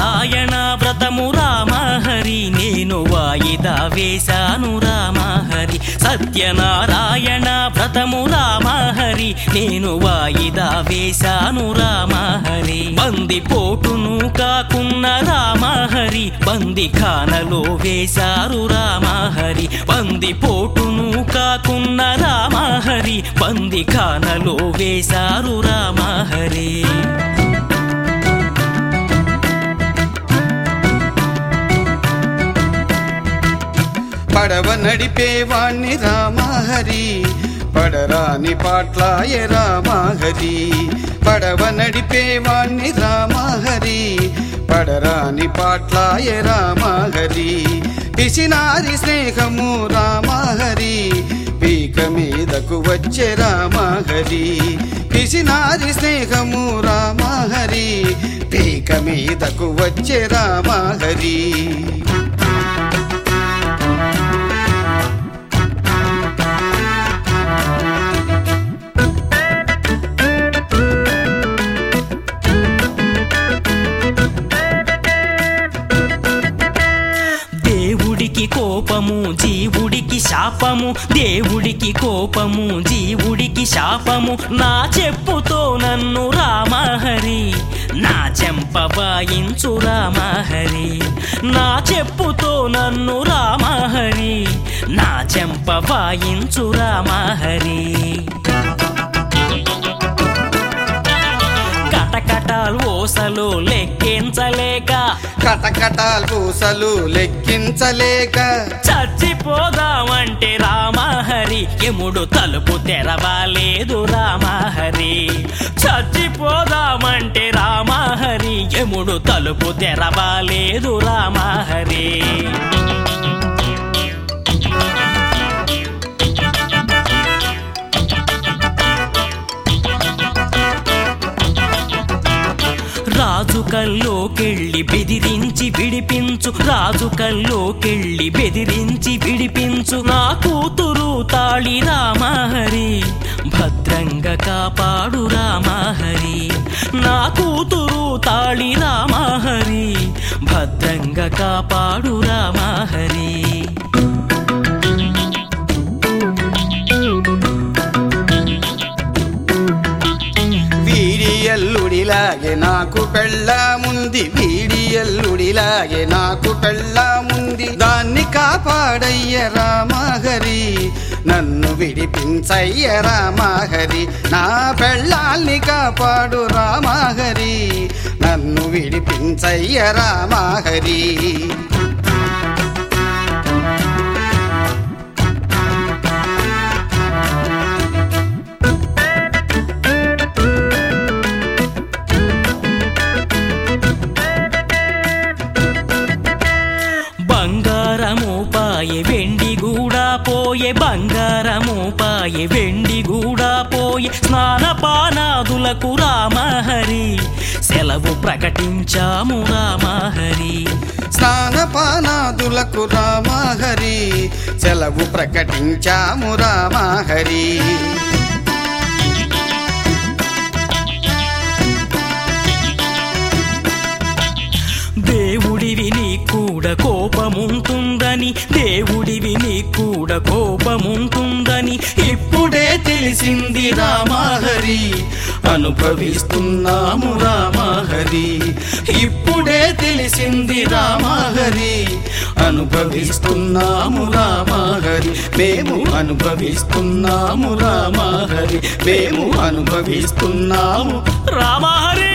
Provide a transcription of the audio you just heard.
సత్యనారాయణ వ్రతము రామహరి నేను వాయిదా వేశాను రామహరి సత్యనారాయణ వ్రతము రామహరి నేను వాయిదా వేశాను రామహరి బందిపోటును కాకున్న రామహరి బందిఖానలో వేశారు రామహరి బందిపోటును కాకున్న రామహరి బందిఖానలో వేశారు రామహరి పడవ నడిపేవాణ్ణి రామహరి పడరాని పాట్లాయ రామహరి పడవ నడిపేవాణ్ణి రామహరి పడరాని పాట్లాయ రామహరి పిసినారి స్నేహము రామహరి పీక మీదకు వచ్చే రామహరి పిసినారి స్నేహము రామహరి పీక మీదకు వచ్చే రామహరి కోపము జీవుడికి శాపము దేవుడికి కోపము జీవుడికి శాపము నా చెప్పుతో నన్ను రామహరి నా చెంప వాయించు రామహరి నా చెప్పుతో నన్ను రామహరి నా చెంప వాయించు రామహరి కటకటాలు ఓసలు లెక్కించలేక కటకటాలు పూసలు లెక్కించలేక చచ్చిపోదామంటే రామహరి యముడు తలుపు తెరవాలేదు రామహరి చచ్చిపోదామంటే రామహరి యముడు తలుపు తెరవాలేదు రామహరి రాజు కల్లోకెళ్ళి బెదిరించి విడిపించు రాజు కల్లోకెళ్ళి బెదిరించి విడిపించు నా కూతురు తాళి రామహరి భద్రంగా కాపాడు రామహరి నా కూతురు తాళి రామహరి భద్రంగా కాపాడు రామహరి వీడియల్లుడిలాగే నాకు పెళ్ళాముంది వీడియల్లుడిలాగే నాకు పెళ్ళాముంది దాన్ని కాపాడయ్య రామహరి నన్ను విడిపించయ్య రామహరి నా పెళ్ళాల్ని కాపాడు రామహరి నన్ను విడిపించయ్య రామహరి బంగారము పాయె వెండి గూడా పోయే బంగారము పాయె వెండి గూడా పోయే స్నానపానాదులకు రామహరి సెలవు ప్రకటించాము రామహరి స్నానపానాదులకు రామహరి సెలవు ప్రకటించాము రామహరి దేవుడివి నీ కూడా కోపముంటుందని దేవుడివి నీ కూడా కోపముంటుందని ఇప్పుడే తెలిసింది రామహరి అనుభవిస్తున్నాము రామహరి ఇప్పుడే తెలిసింది రామహరి అనుభవిస్తున్నాము రామహరి మేము అనుభవిస్తున్నాము రామహరి మేము అనుభవిస్తున్నాము రామహరి